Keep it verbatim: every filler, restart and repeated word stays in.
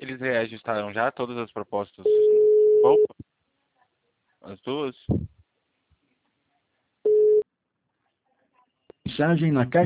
eles reajustaram já todas as propostas? Opa, as duas? Mensagem na caixa